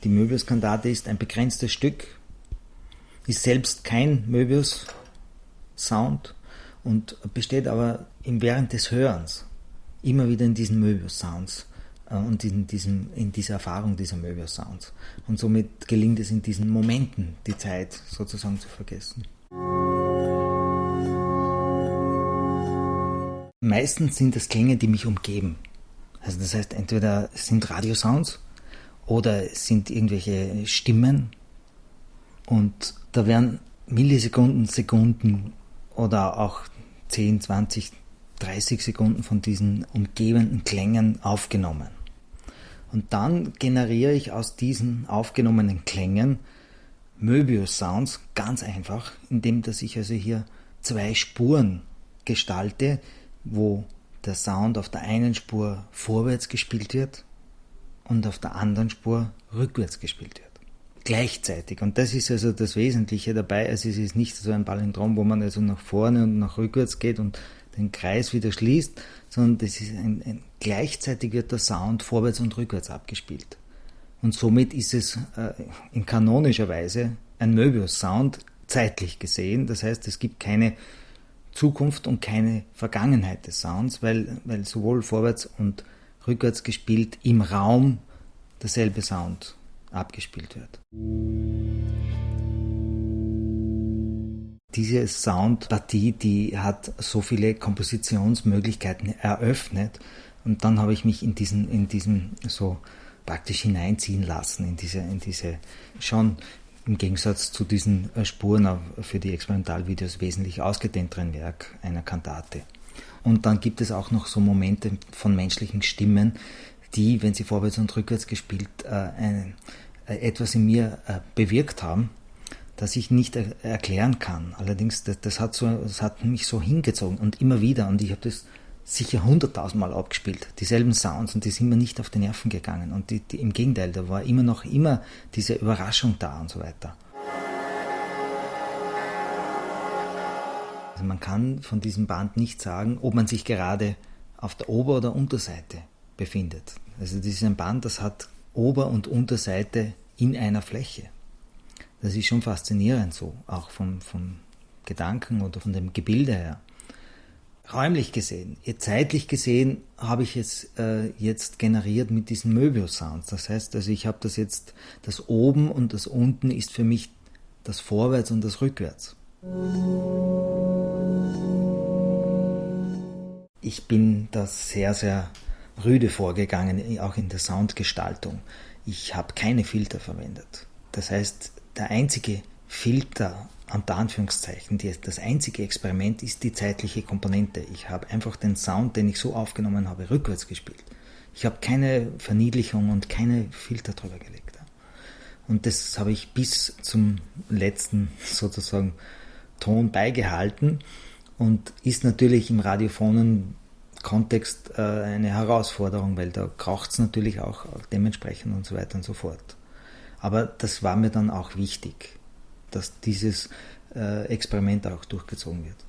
Die Möbius-Kantate ist ein begrenztes Stück, ist selbst kein Möbius-Sound und besteht aber während des Hörens immer wieder in diesen Möbius-Sounds und in dieser Erfahrung dieser Möbius-Sounds. Und somit gelingt es in diesen Momenten, die Zeit sozusagen zu vergessen. Meistens sind es Klänge, die mich umgeben. Also das heißt, entweder es sind Radiosounds oder es sind irgendwelche Stimmen und da werden Millisekunden, Sekunden oder auch 10, 20, 30 Sekunden von diesen umgebenden Klängen aufgenommen. Und dann generiere ich aus diesen aufgenommenen Klängen Möbius-Sounds ganz einfach, indem dass ich also hier 2 Spuren gestalte, wo der Sound auf der einen Spur vorwärts gespielt wird und auf der anderen Spur rückwärts gespielt wird. Gleichzeitig. Und das ist also das Wesentliche dabei. Also es ist nicht so ein Palindrom, wo man also nach vorne und nach rückwärts geht und den Kreis wieder schließt, sondern das ist gleichzeitig wird der Sound vorwärts und rückwärts abgespielt. Und somit ist es in kanonischer Weise ein Möbius-Sound zeitlich gesehen. Das heißt, es gibt keine Zukunft und keine Vergangenheit des Sounds, weil sowohl vorwärts und rückwärts gespielt im Raum derselbe Sound abgespielt wird. Diese Soundpartie, die hat so viele Kompositionsmöglichkeiten eröffnet und dann habe ich mich in diesen so praktisch hineinziehen lassen, in diese schon im Gegensatz zu diesen Spuren für die Experimentalvideos wesentlich ausgedehnteren Werk einer Kantate. Und dann gibt es auch noch so Momente von menschlichen Stimmen, die, wenn sie vorwärts und rückwärts gespielt, etwas in mir bewirkt haben, das ich nicht erklären kann. Allerdings, das hat mich so hingezogen und immer wieder. Und ich habe das sicher 100.000 Mal abgespielt, dieselben Sounds, und die sind mir nicht auf die Nerven gegangen. Und im Gegenteil, da war immer diese Überraschung da und so weiter. Also man kann von diesem Band nicht sagen, ob man sich gerade auf der Ober- oder Unterseite befindet. Also das ist ein Band, das hat Ober- und Unterseite in einer Fläche. Das ist schon faszinierend so, auch vom Gedanken oder von dem Gebilde her. Räumlich gesehen, zeitlich gesehen habe ich es jetzt generiert mit diesen Möbius-Sounds. Das heißt, also ich habe das jetzt, das Oben und das Unten ist für mich das Vorwärts und das Rückwärts. Ich bin da sehr, sehr rüde vorgegangen, auch in der Soundgestaltung. Ich habe keine Filter verwendet. Das heißt, der einzige Filter, unter Anführungszeichen, das einzige Experiment ist die zeitliche Komponente. Ich habe einfach den Sound, den ich so aufgenommen habe, rückwärts gespielt. Ich habe keine Verniedlichung und keine Filter drüber gelegt. Und das habe ich bis zum letzten sozusagen Ton beigehalten und ist natürlich im radiophonen Kontext eine Herausforderung, weil da kraucht es natürlich auch dementsprechend und so weiter und so fort. Aber das war mir dann auch wichtig, dass dieses Experiment auch durchgezogen wird.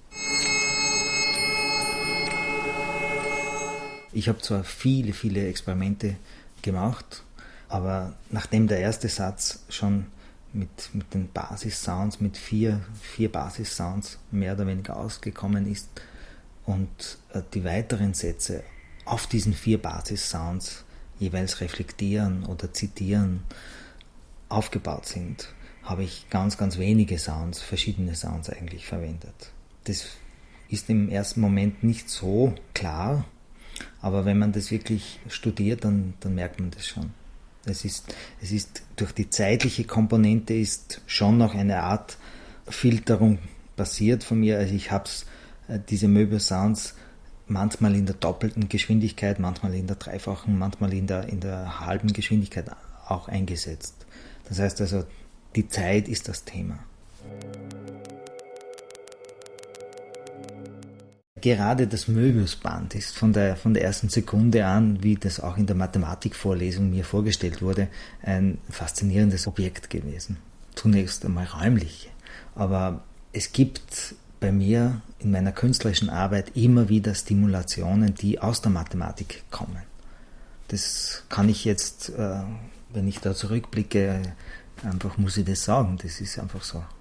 Ich habe zwar viele, viele Experimente gemacht, aber nachdem der erste Satz schon mit den Basis-Sounds, mit vier Basis-Sounds mehr oder weniger ausgekommen ist und die weiteren Sätze auf diesen 4 Basis-Sounds jeweils reflektieren oder zitieren aufgebaut sind, habe ich ganz, ganz wenige Sounds, verschiedene Sounds eigentlich verwendet. Das ist im ersten Moment nicht so klar, aber wenn man das wirklich studiert, dann merkt man das schon. Es ist durch die zeitliche Komponente ist schon noch eine Art Filterung passiert von mir. Also ich habe diese Möbius-Sounds manchmal in der doppelten Geschwindigkeit, manchmal in der dreifachen, manchmal in der halben Geschwindigkeit auch eingesetzt. Das heißt also, die Zeit ist das Thema. Gerade das Möbius-Band ist von der ersten Sekunde an, wie das auch in der Mathematikvorlesung mir vorgestellt wurde, ein faszinierendes Objekt gewesen. Zunächst einmal räumlich, aber es gibt bei mir in meiner künstlerischen Arbeit immer wieder Stimulationen, die aus der Mathematik kommen. Das kann ich jetzt Wenn ich da zurückblicke, einfach muss ich das sagen, das ist einfach so.